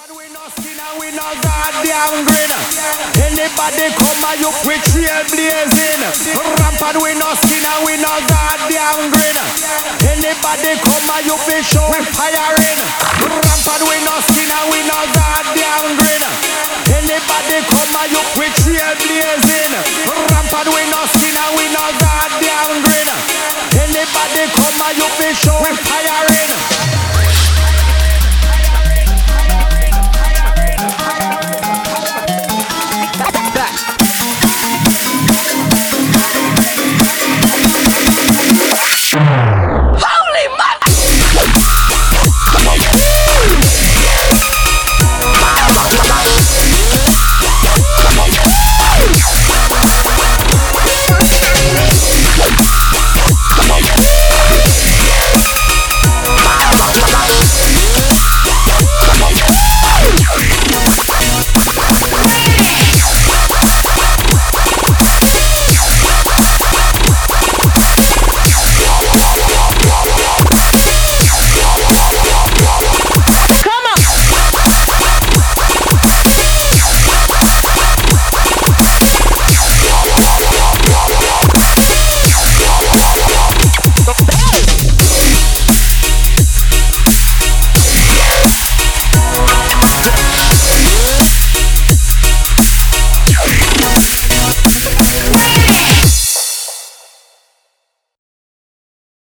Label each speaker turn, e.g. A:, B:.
A: We no skin and we no goddamn grin. Anybody come and you with trailblazing. Rampant we no skin and we no goddamn grin. Anybody come and you be showing firing. Rampant we no skin and we no goddamn grin. Anybody come and you with trailblazing. Rampant we no skin and we no goddamn grin. Anybody come and you be showing firing.